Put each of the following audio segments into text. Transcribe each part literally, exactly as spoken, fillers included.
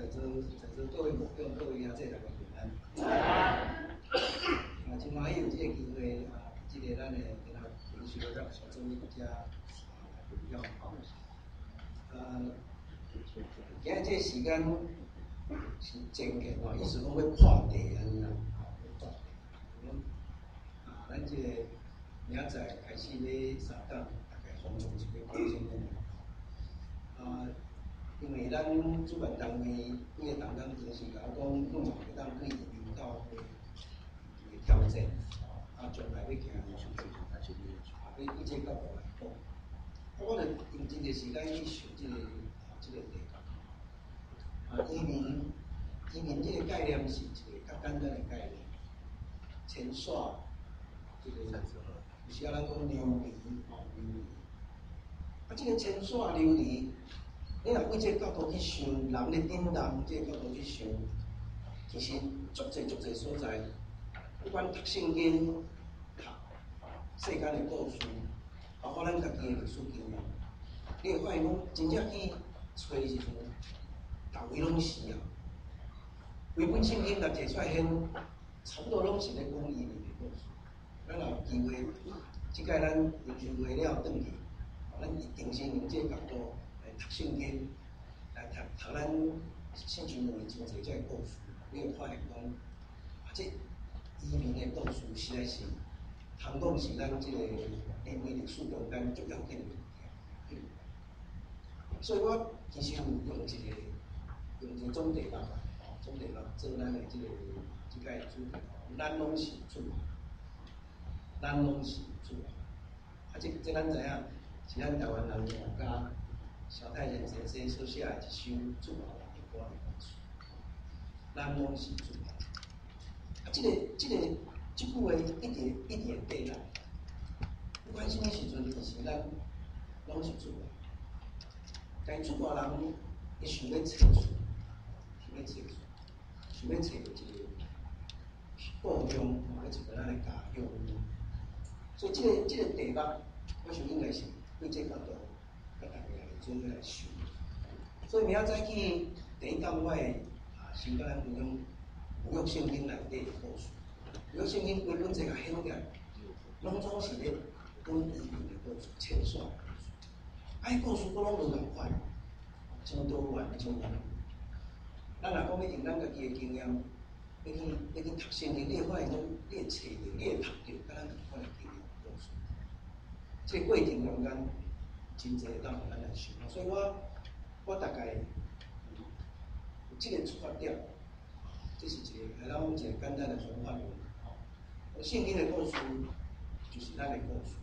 在座在座各位朋友、各位兄弟大家平安。啊，今晚有这个机会啊，这个咱的跟他平时的小周比较比较好。呃，今日这时间是真嘅哦，意思讲要看地安尼啦，啊，咱这个明仔开始咧三档，大概方向是要更新的。啊，因为咱主办单位几个同工真是甲我讲，弄会当对移民到个个挑战，啊，将来要行啊，对一切角度来讲，我就用这个时间去想这个啊，这个题目。啊，移民，移民这个概念是一个较简单的概念，迁徙，这个有时啊咱讲流离，哦，流离。啊，这个迁徙流离。你若从这个角度去想，人咧顶人这个角度去想，其实足侪足侪所在，不管读圣经、读世间的故事，包括咱家己的历史经验，你会发现讲，真正去找时阵，到位拢是啊。规本圣经甲摕出来显，差不多拢是咧讲移民的故事。咱若有机会，即摆咱有机会了转去，咱一定是用这个角度。读圣经，来读读咱圣经里面真侪这故事，你会发现讲，啊，这移民的故事实在是，通讲是咱这个人类历史中间最要紧的一条。所以我其实有用一个用一个总题目，哦，总题目做咱的这个这个主题，咱拢是主，咱拢是主。啊，这这咱知影，是咱台湾人国家。萧太人先生所写的一首主后人的歌的故事，咱拢是主。啊，这个、这个、这句话一直一直会记来，不管什么时阵，其实咱拢是主。但出外人，伊想要找出，想要找出，想要找一个故乡，或者一个咱的家乡。所以，这个、这个题目，我想应该是对这角度。做伙来想，所以明仔早起第一讲我会啊，先甲咱分享旧约圣经内底的故事。旧约圣经规本这个显起来，拢总是咧讲移民的故事、迁徙的故事。啊，故事都拢无共款，真多元，真多。咱若讲要用咱家己的经验，要去要去读圣经，你会发现讲，你会找着，你会读着，甲咱同款的经验故事。这个过程中间。真侪当互咱来想，所以我我大概有这个出发点，这是一个来咱一个简单的想法论。圣经的故事就是咱的故事。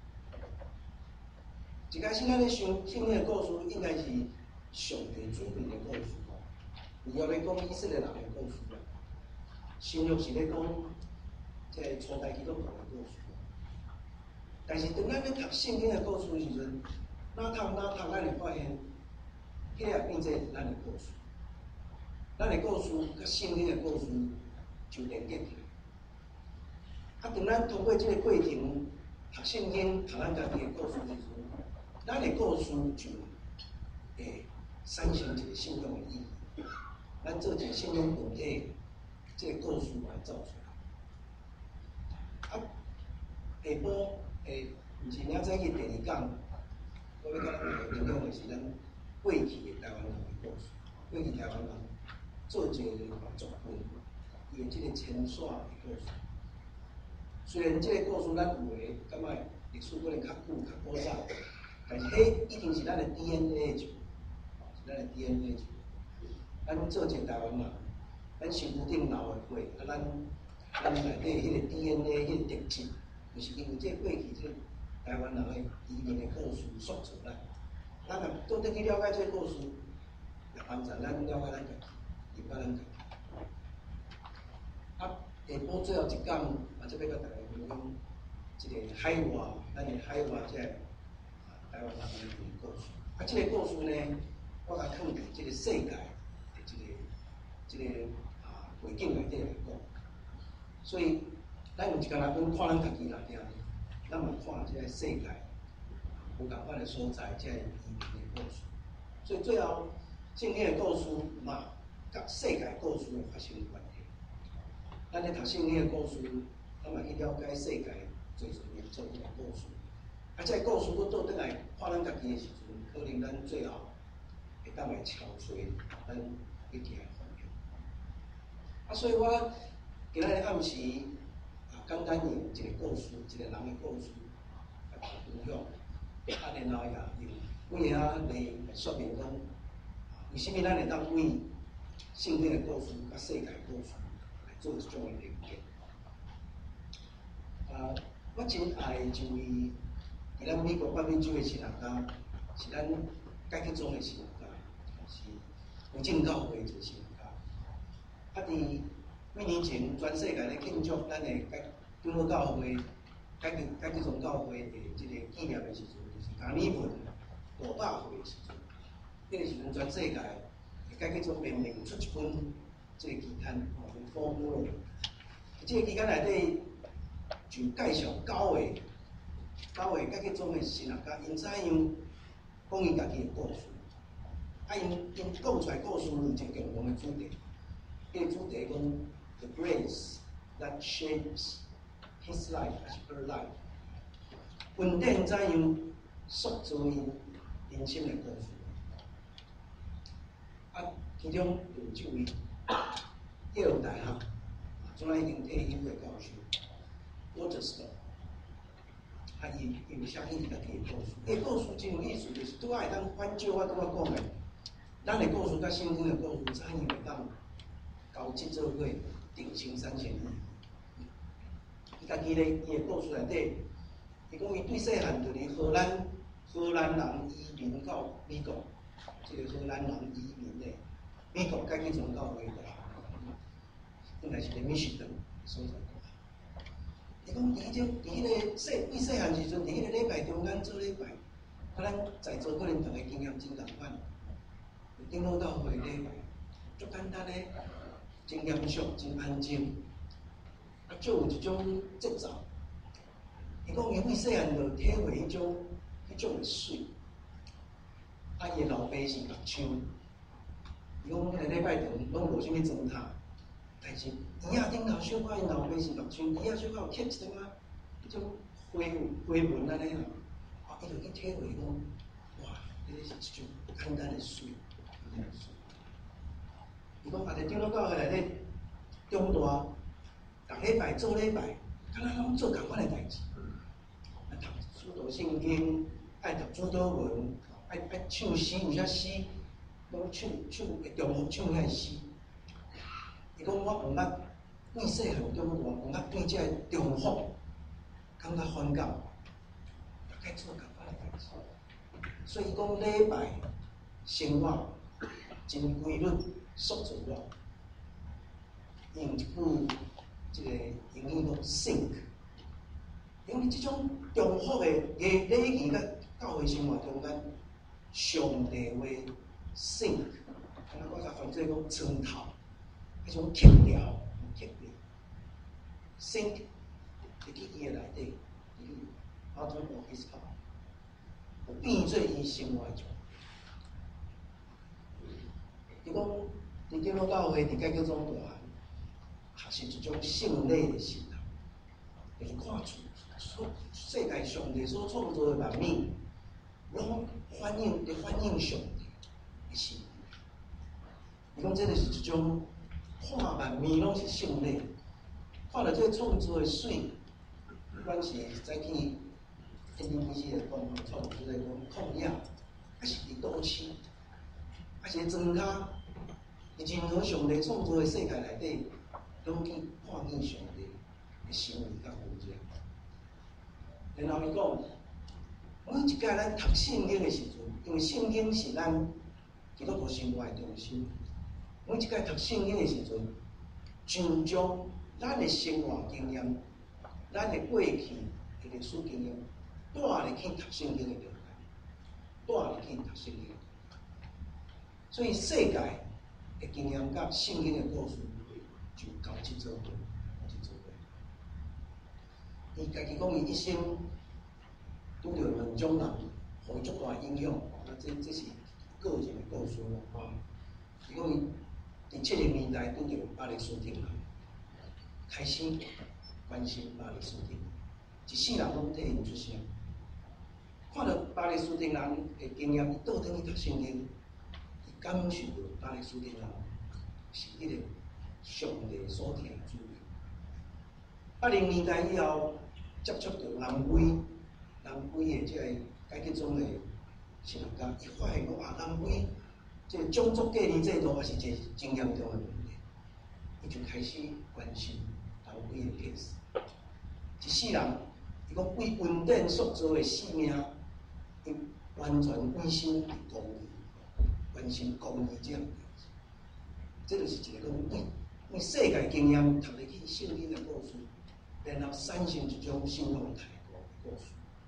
一开始咱咧想圣经的故事，应该是上帝主权的故事，伊要咧讲以色列人的故事啦。新约是咧讲即个初代基督徒的故事。但是当咱咧读圣经的故事的时阵，哪读哪读，咱会发现，迄个也变做咱的故事。咱的故事甲圣经的故事就连结起来。啊，当咱通过这个过程读圣经、读咱家己的故事的时阵，咱的故事就会产生一个信仰的意义。咱做一个信仰本体，这个故事来造出来。啊，下晡诶，毋是明仔载去第二讲。我要甲咱分享的是咱过去的台湾人的故事。过去台湾人做一个作品，伊的这个迁徙的故事。虽然这个故事咱有诶感觉历史可能较久、较古早，但是迄已经是咱的 D N A 就，是咱的 D N A 就。咱做一个台湾人，咱身躯顶流的血，啊，咱咱内底迄个 D N A 迄个特质，就是因为这过去这。台湾人的移民的故事塑造咱，咱若倒转去了解这个故事，也帮助咱了解咱家己，了解咱家己。啊，下晡最后一讲，啊，这要甲大家分享一个海外，咱的海外这个啊台湾人的移民故事。啊，这个故事呢，我甲放伫这个世界的这个这个啊背景内底来讲，所以咱有一个人讲看咱家己内底。咱嘛看即个世界有共款的所在，即个移民的故事。所以最后圣经的故事嘛， 甲世界故事的发生关系。咱咧读圣经的故事，咱嘛去了解世界最重要做一个故事。啊，这个故事佫倒转来看咱家己的时阵，可能咱最后会当来敲碎咱一定的方向。啊，所以我今仔日暗时啊，简单用一个故事，一个人的故事来分享。啊，然后也用几个啊来说明讲，为什么咱会当为圣经的故事甲世界的故事来做一种的连接？啊，我真爱一位伫咱美国北美洲的神学家，是咱改革宗的神学家，是福建教会一个神学家。啊，伫几年前，全世界咧庆祝咱的改长老教会、改革改革宗教会的即个纪念的时阵，就是加尼文五百岁的时阵，迄个时阵全世界改革宗联盟出一本即个期刊，吼，叫《Formula》。即个期刊内底就介绍九个九个改革宗的神学家，因怎样讲伊家己的故事。啊，因因讲出来故事有一个共同的主题，迄个主题讲 The grace that shapes his life as her life， 恩典怎样塑造因人生的故事。啊，其中有一位耶鲁大学，现在已经退休的教授 Waterston， 啊，伊伊有写起伊家己的故事。伊故事真有意思，就是拄仔会当反照我拄仔讲的，咱的故事甲圣经的故事怎样会当交织做伙，定生三千年。伊家己咧，伊的故事内底，伊讲伊对细汉就是荷兰荷兰人移民到美国，即、这个荷兰人移民咧，美国改革宗教会大学，应该是咧密西根所在。伊讲伫迄种伫迄个细对细汉时阵，伫迄个礼拜中间做礼拜，啊，咱在座可能逐个经验真共款，长老教会礼拜，足简单咧，真严肃，真安静。啊，就有一种节奏。伊讲伊为细汉就体会迄种迄种的水。啊，伊老爸是目枪，伊讲迄个礼拜堂拢无啥物装塔，但是椅仔顶头小可因老爸是目枪，椅仔小可有刻一点仔迄种花花纹安尼啦。啊，伊就去体会讲，哇，迄个是一种简单的水，简单的水。伊讲啊，伫长老教会内底中大。逐礼拜做礼拜，敢若拢做共款的代志。啊，读主导圣经，爱读主导文，爱爱唱诗，有些诗，拢唱唱会重复唱遐诗。伊讲我毋捌对细汉中大，毋捌对这重复感觉反感，大概做共款的代志。所以讲礼拜生活真规律，塑造我。用一句。即个英语讲 sync， 因为即种重复的礼礼仪甲教会生活中间，上帝话 sync， 敢若我甲翻做讲床头，迄种刻调，刻调 sync， 入去伊的内底，入去交通 office 口，有变做伊生活中。伊讲，伫长老教会伫改革宗大。学习一种圣礼的信仰，就是看出世界上帝所创造的万物，拢反映伫反映上帝的心。伊讲这就是一种看万物拢是圣礼，看到这创造的水，不管是早起天天天气来讲，创造来讲旷野，还是伫都市，还是庄稼，伫任何上帝创造的世界内底。拢去看见上帝的心意甲福音。然后伊讲，每一摆咱读圣经的时阵，因为圣经是咱基督徒生活的中心。每一摆读圣经的时阵，就将咱的生活经验、咱的过去的历史经验，带入去读圣经的了解，带入去读圣经。所以世界的经验甲圣经的故事。就交织做伙，交织做伙。伊家己讲，伊一生拄着两种人，互伊足大影响。啊，这这是个人的故事啦，吼。伊讲伊伫七零年代拄着巴黎书店人，开始关心巴黎书店，一世人拢替因出声。看到巴黎书店人的经验，伊倒转去读圣经，伊感受到巴黎书店人是迄个上帝所听的主意。八零年代以后，接触到南非，南非的即个解决中的神学家，伊发现讲啊，南非即个种族隔离制度也是一个真严重的问题，伊就开始关心南非的 case。一世人，伊讲为稳定塑造的性命，伊完全关心公义，关心公义这样代志。这就是一个讲为为世界经验读得起圣经的故事，然后产生一种信仰的态度的故事。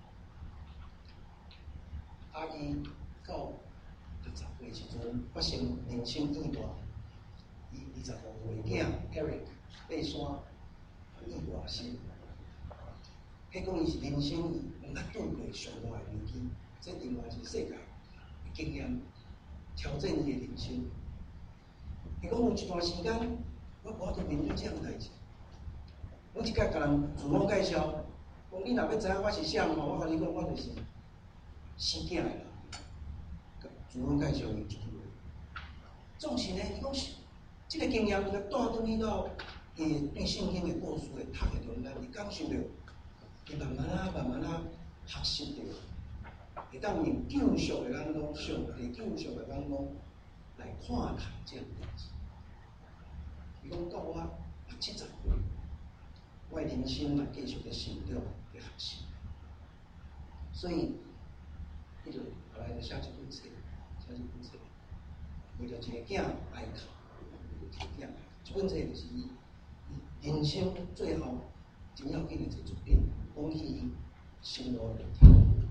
啊，伊到六十岁时阵发生人生意外，伊二十五岁囝 Eric 爬山意外死。迄讲伊是人生毋捌拄过上大的危机，这另外一个世界的经验，挑战伊的人生。伊讲有一段时间，我无法度面对这样代志。我一摆甲人自我介绍，讲你若要知影我是啥物，我甲你讲，我就是生囝的人。自我介绍伊一句话。总是呢，伊讲是这个经验，伊甲带转去到伊对圣经的故事的读的中间，伊感受到。伊慢慢啊，慢慢啊，学习着，会当用救赎的眼光、上帝救赎的眼光来看待这样代志。伊讲到我六七十岁，我的人生嘛继续在成长、在学习，所以伊就后来就写一本册，写一本册，为着一个囝哀哭，为着一个囝，这本册就是伊人生最后真要紧的一个作品。讲起生活问题，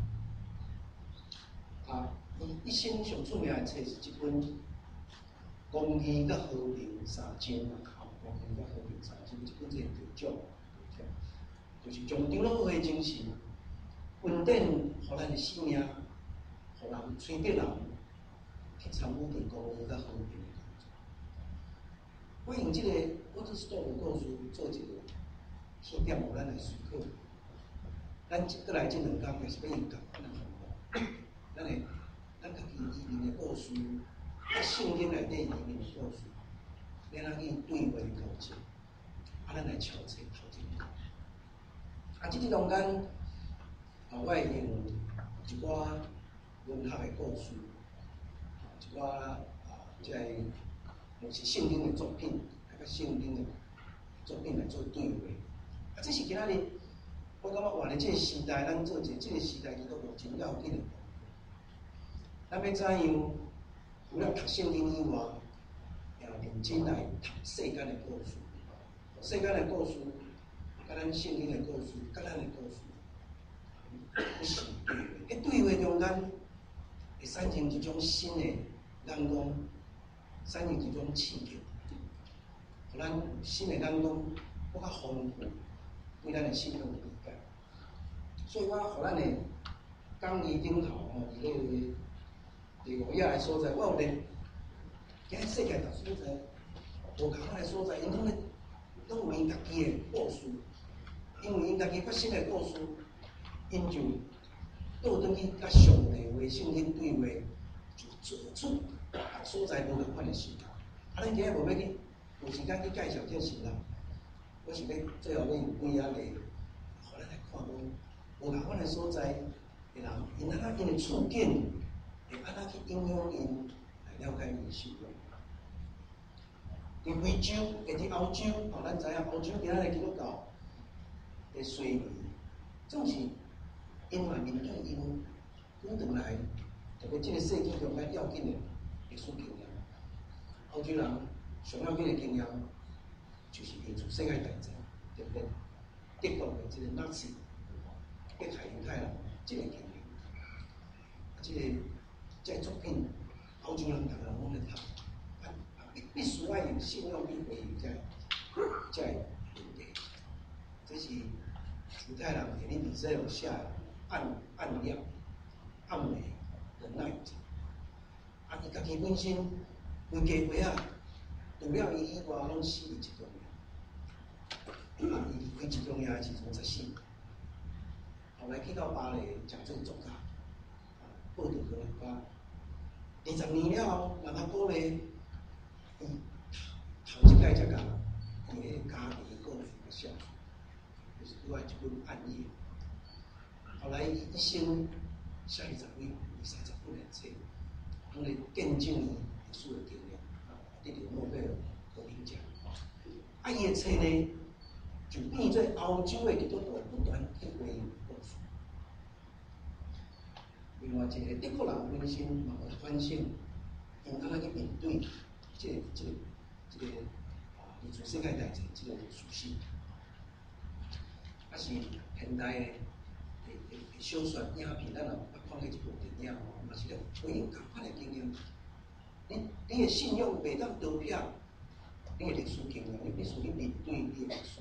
啊，伊一生上出名的册是一本《公义甲和平三经》啊，《公义甲和平三经》这本册就叫，就是将长老会精神稳定，互咱的生命，互人催逼人去参与伫公义甲和平的工作。我用这个我这 story 的故事做一个起点，互咱来思考。咱过来这两天，也是要用共款的方法，咱会，咱家己移民的故事，啊，圣经内底移民的故事，咱哪去对话交接，啊，咱来敲册头前。啊，这个中间，啊，我会用一寡文学的故事，一寡啊，即个无是圣经的作品，啊，甲圣经的作品来做对话。啊，这是今仔日。我感觉活咧这个时代，咱做一个这个时代，其实有真要紧的。咱要怎样？除了读圣经以外，也认真来读世间的故事。世间的故事，甲咱圣经的故事，甲咱的故事，不是对话。喺对话中间，会产生一种新的眼光，产生一种刺激，互咱新的眼光更较丰富，对咱的生命。所以我互咱的讲义顶头吼，伫个第五页的所在，我有咧，今日世界大所在，无共款的所在，因拢咧拢有因家己的故事，因为因家己发生的故事，因就倒转去甲上帝话、圣经对话，就做出所在无共款的事。啊，咱今日无要去有时间去介绍这事啦，我是要最后要用几啊个，互咱来看讲。无共款的所在的人，因安怎因的处境，会安怎去影响因来了解因生活。伫非洲，或伫欧洲，哦，咱知影欧洲今仔日基督教的衰微，总是因嘛面对因久长来，特别这个世纪中间要紧的历史经验。欧洲人上要紧的经验，就是因做世界大战，特别德国的这个纳粹。迫害犹太人，这个经验，这个这个作品，欧洲人逐个拢咧读，啊啊必必须要用信用去回应这这问题。这是犹太人给你以色列写暗暗料、暗暝的 night， 啊，伊家己本身规家伙啊， 除了伊以外，拢死伫集中营。啊，伊离开集中营的时阵十四，后来去到巴黎食做作家，啊，报道跟人讲，二十年了后，人家鼓励伊头一届才甲伊个家己个股份销出，就是另外一本暗夜。后来伊一生写二十几、二三十本的册，拢来见证伊艺术的力量，啊，得到诺贝尔和平奖。啊，伊的册呢，就变做欧洲的基督徒不断去回应告诉。另外一个德国人本身嘛有反省，因安怎去面对这个、这个、这个啊，艺术世界代志这个属性，啊是现代的。小说影片，咱若看过一部电影吼，嘛是咧回应共款的经验。你你的信用袂当倒撇，你的历史经验，你必须去面对你的历史。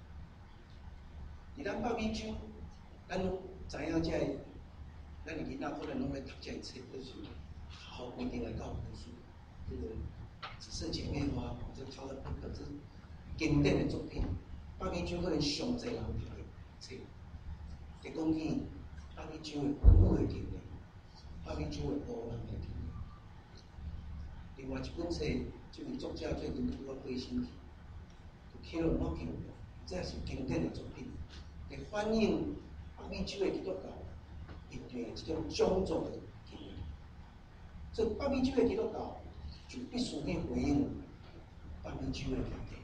而咱北美洲，咱知影这个，咱的囡仔可能拢咧读这个册，就是好规定的教科书，这个紫色姐妹花，或者超人不可，这经典的作品，北美洲可能上侪人读的册，就讲起。北美洲的父母的经验，北美洲的波人的经验。另外一本册，这位作者最近拄到过身去，就 Kieran Hawkins， 这也是经典的作品，会反映北美洲的基督教面对这种种族的经验。所以北美洲的基督教就必须去回应北美洲的问题。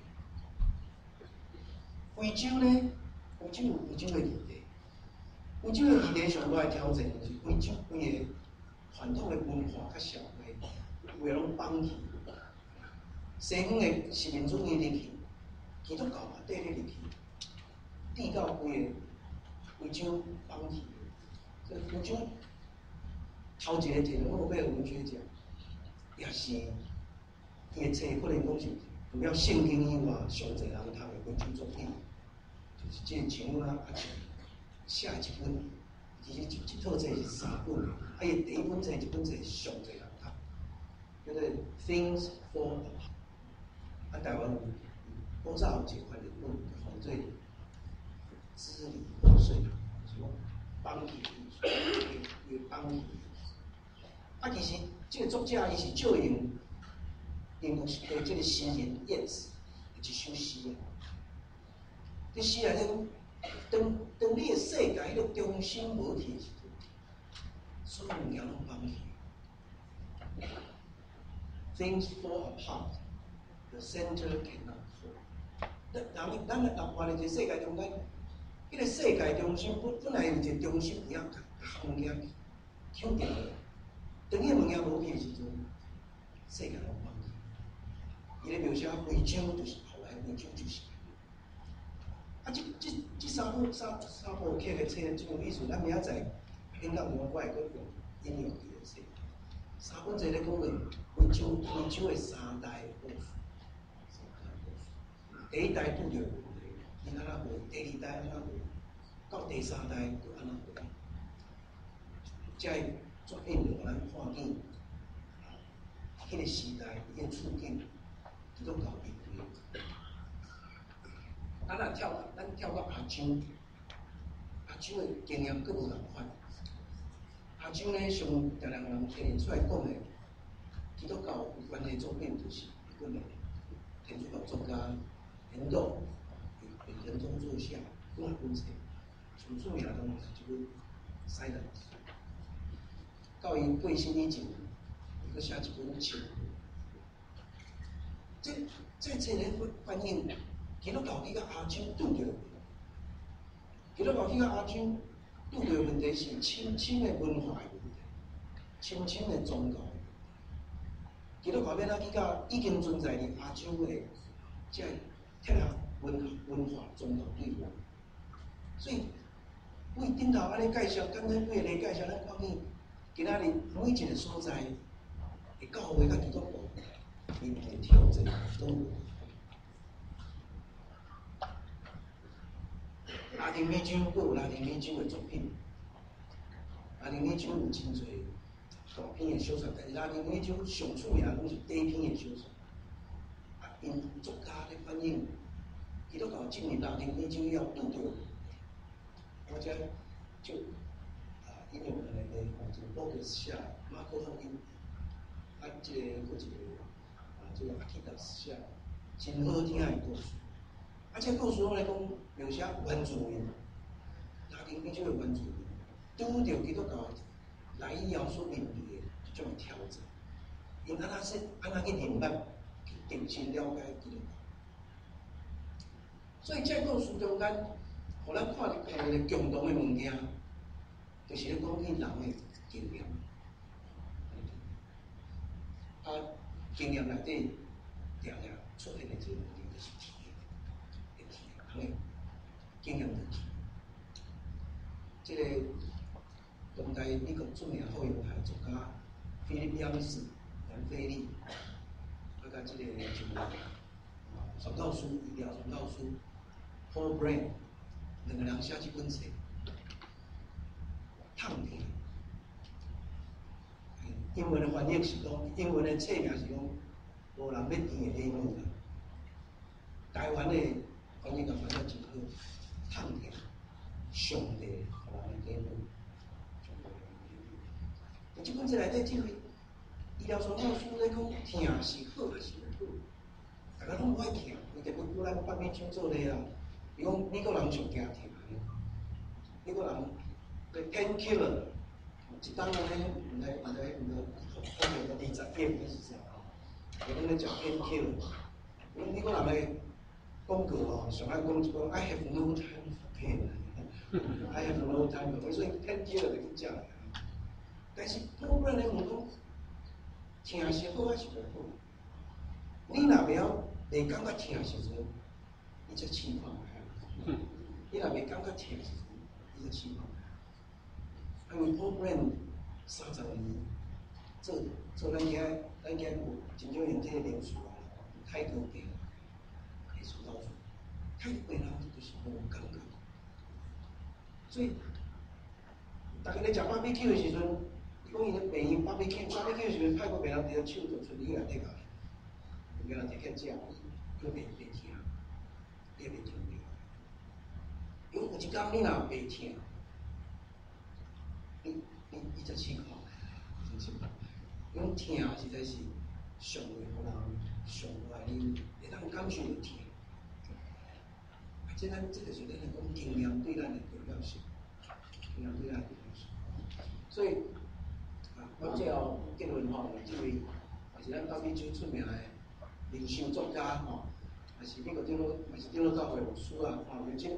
非洲呢，非洲有非洲的问题。非洲的议题上大的挑战就是非洲规个传统的文化甲社会，有诶拢放弃。西方的是民主义入去，基督教嘛缀咧入去，递到规个非洲放弃。所以非洲头一个摕到诺贝尔文学奖，也是伊诶册可能讲是除了圣经以外，上侪人读诶非洲作品，就是这像啊啊。写一本，其实一一套册是三本，啊伊第一本册一本册上侪人读，叫做《Things Fall Apart》。啊，台湾古早有一款日本叫做《支离破碎》，什么放弃艺术，伊放弃。啊，其实这个作者伊是借用英国的这个诗人叶子一首诗啊，这诗内底。当当你的世界迄个中心无去的时阵，所有物件拢放弃。Things fall apart, the center cannot hold。人咱人活在一个世界中间，迄、那个世界中心本本来有一个中心点，甲物件抢掉了。当迄物件无去的时阵，世界拢放弃。伊咧描写非洲就是后来非洲就是。啊，这这这三部三三部剧的册，真有意思。咱明仔载演到另外个用应用伊个册。三本册咧讲个非洲非洲的三代故事。第一代拄着问题，伊安怎过；第二代安怎过；到第三代佫安怎过。这个作品就互咱看见，迄个时代伊个处境，基督教面对。咱若跳，咱跳到亚洲，亚洲的经验佫无共款。亚洲呢，上常常人提出来讲的，基督教有关的作品就是日本的天主教作家田道，为田中作下几啊本册，上著名的就是一本《Silence》。到伊过身以前，伊佫写一本《情》。这这册咧反映。基督教去到亚洲拄着，基督教去到亚洲拄着问题是深深的文化的问题，深深的宗教的问题。基督教要哪去到已经存在伫亚洲的这贴合文文化宗教对话，所以为顶头安尼介绍，刚才为个介绍，咱看见今仔日每一个所在的教会甲基督教面对挑战都有。拉丁美洲佫有拉丁美洲的作品，拉丁美洲有真侪大篇的小说，但是拉丁美洲上出名拢是短篇的小说。啊， 因作家咧反映基督教进入六零年就要拄着，我遮就啊引用咱个啊，就保罗写马可福音，啊，即个佫一个啊，即个阿基达斯写真好听诶故事，啊，这故事我来讲描写原住民，六零年就有原住民拄着基督教来以后所面对诶即种挑战，因安那说安那去明白。定睛了解基督教，所以这故事中间，互咱看到一个共同的物件，就是咧讲起人的经验。啊，经验内底常常出现的一个问题就是体验，会体验，人的经验的体验。这个当代美国著名好友派作家菲利普·杨斯、杨菲利。甲即个一个传道书、医疗传道书 ，Paul Brand， 两个人写一本册，痛痛。英文的翻译是讲，英文的册名是讲无人要甜的礼物啦。台湾的翻译甲翻译真好，痛痛，上帝互人的礼物。即本册内底即位医疗传道书咧讲，痛是好还是？大家拢无爱疼，伊特别古咱北美洲做咧啦。伊讲美国人上惊疼诶，美国人对 painkiller， 一当安尼，毋知毋知毋知，后面个二十页还是啥吼？伊讲咧食 painkiller， 因为美国人诶广告吼，上爱讲一个 I have no time for pain，I have no time for pain， 所以 painkiller 就去食啦。但是普遍咧问讲，疼是好还是袂好？你若袂晓。袂感觉疼时阵，你则试看卖。你若袂感觉疼时阵，你则试看卖。因为 Paul Brand 三十年做做咱遐咱遐有真少用这个灵数啊，泰国病会出到处，泰国病人就是无感觉。所以，大家咧食 B B Q 的时阵，伊讲伊咧病因 B B Q，B B Q 的时阵，泰国病人伫个手就出里内底个。有人直接食，伊袂袂疼，伊袂疼着。因为有一天你若袂疼，你你你才试看，真心。因为疼实在是上会互人上来你会当感受到疼。啊，即咱即就是咱来讲经验对咱的重要性，经验对咱的重要性。所以啊，我最后结论吼，即位也是咱北美洲出名的。灵修作家吼，也是美国顶落，也是顶落教会牧师啊，吼 ，Eugene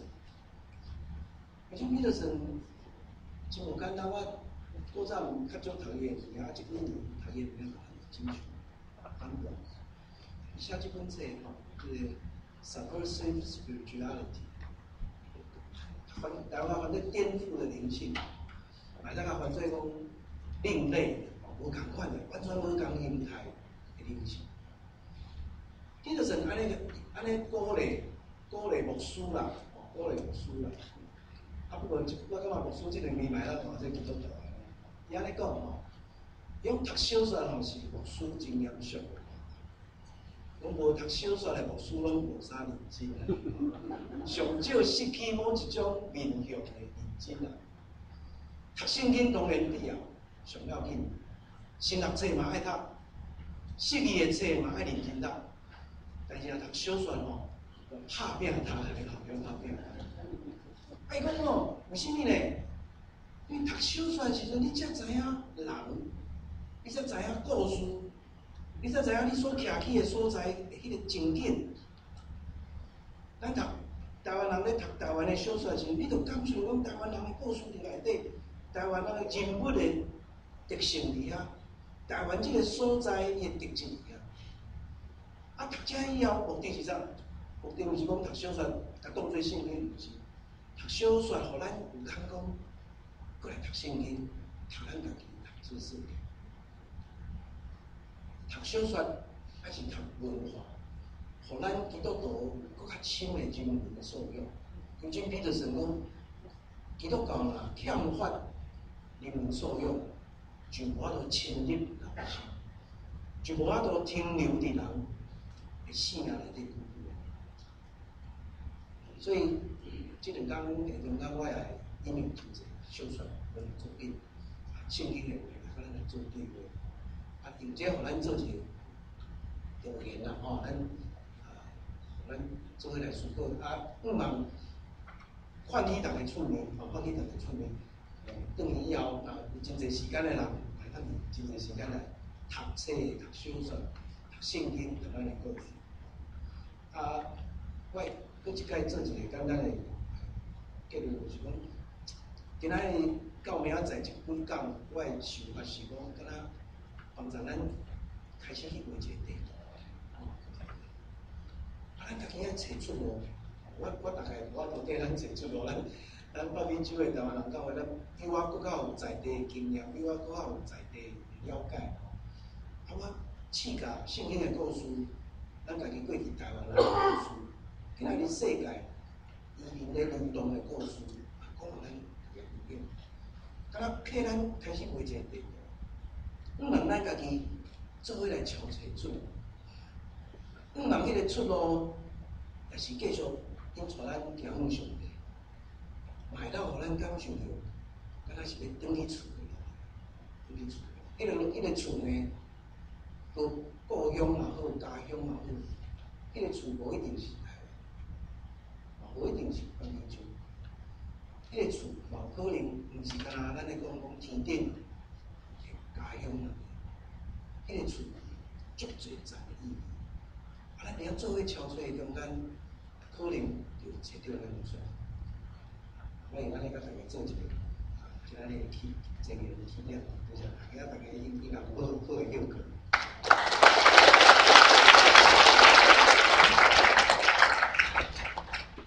Peterson。Eugene Peterson 真无简单，我古早毋较少读伊的字啊，即本读伊的名真像反过。伊写即本册吼，就是 Subversive Spirituality， 翻台湾翻做颠覆的灵性，来咱甲翻做讲另类的，无共款的，完全无共形态的灵性。伊就是安尼个，安尼鼓励鼓励牧师啦，鼓励牧师啦。啊，不过我感觉牧师即个面貌咱看这基督徒诶，伊安尼讲吼，伊讲读小说吼是牧师真严肃诶，讲无读小说诶牧师拢无啥认真啊，上少失去某一种面向诶认真啊。读圣经当然必要，上要紧，神学册嘛爱读，释义诶册嘛爱认真读。但是啊，读小说吼，拍拼读来好，用拍拼。啊，伊讲吼，为什么呢？因为读小说的时阵，你才知影人，你才知影故事，你才知影你所徛起的所在的迄个情景。咱读台湾人咧读台湾的小说的时阵，你着感受讲台湾人的故事伫内底，台湾人的人物的特性伫遐，台湾即个所在伊的特质伫遐。啊，读这以后，目的是啥？目的毋是讲读小说，甲当做圣经，毋是。读小说，互咱有通讲，过来读圣经，读咱家己读知识。读小说还是读文化，互咱基督徒搁较深的人文的素养。尤其彼得神讲，基督教若欠缺人文素养，就无法度深入人心，就无法度停留伫人。 会生啊内底久久。所以，即两天下中间我也引用真济小说跟作品，圣经的话，甲咱来做对话。啊，用这互咱做一个调研啦，吼，咱啊，互咱做伙来思考。啊，毋茫唤起大家出名，吼，唤起大家出名。转去以后，啊，有真济时间的人，来咱真济时间来读册、读小说、读圣经，同咱的故事。啊，我搁一摆做一个简单的结论，就是讲，今仔日到明仔载一几讲，我的想法是讲，敢若帮助咱开始去画一个地图，啊，咱家己要找出路。我我大概我到底咱找出路，咱咱北美洲的台湾人讲话，咱比我搁较有在地经验，比我搁较有在地了解。啊，我试甲圣经的故事，咱家己过去台湾人的故事，今仔日世界移民咧流动的故事，啊，讲互咱个有用。敢若替咱开始画一个地图，毋茫咱家己做伙来瞧找出路，毋茫迄个出路，也是继续引带咱行向上帝。买到互咱感受着，敢若是要转去厝诶，转去厝。迄个迄个厝呢，故故乡嘛好，家乡嘛好，迄个厝无一定是台湾，无一定是北美洲。迄个厝嘛可能毋是干那咱咧讲讲天顶家乡啊，迄个厝足侪层的意义。啊，咱要做伙敲出的中间，可能就找到咱路出来。我用安尼甲大家做一个，啊，今仔日起这个起点，就是大家大家应应该好好的效果。